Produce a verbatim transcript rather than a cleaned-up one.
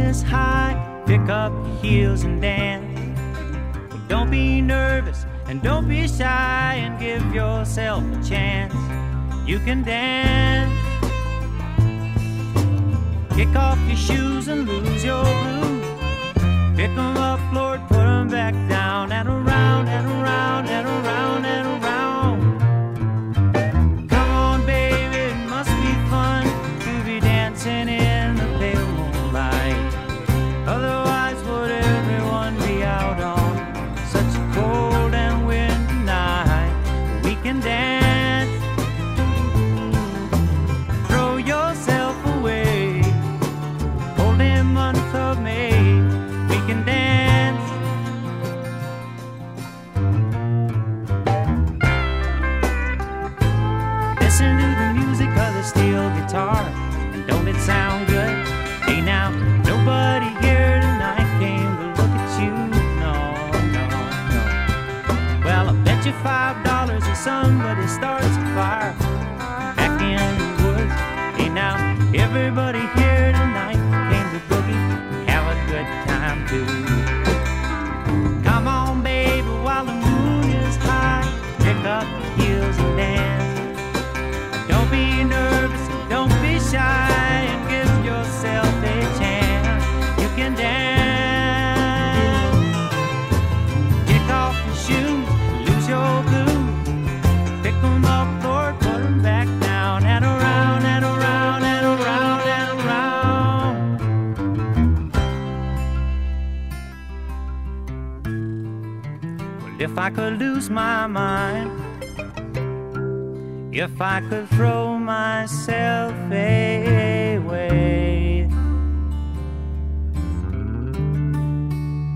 is high, pick up your heels and dance. Don't be nervous and don't be shy, and give yourself a chance. You can dance. Kick off your shoes and lose your blues. Pick 'em up, Lord, put 'em back down, and around and around and around and around. Come on, baby, it must be fun to be dancing in the pale moonlight. Otherwise, would everyone be out on such a cold and windy night? We can dance. Throw yourself away. Hold him until May. We can dance. Listen to the music of the steel guitar, and don't it sound good? Hey now, nobody here tonight came to look at you. No, no, no. Well, I bet you five dollars if somebody starts a fire back in the woods. Hey now, everybody here tonight came to boogie, have a good time too. Come on, baby, while the moon is high, pick up your heels and dance. Don't be nervous, don't be shy, and give yourself a chance. You can dance. Kick off your shoes, lose your blues. Pick 'em up, Lord, put 'em back down, and around and around and around and around. Well, if I could lose my mind, if I could throw myself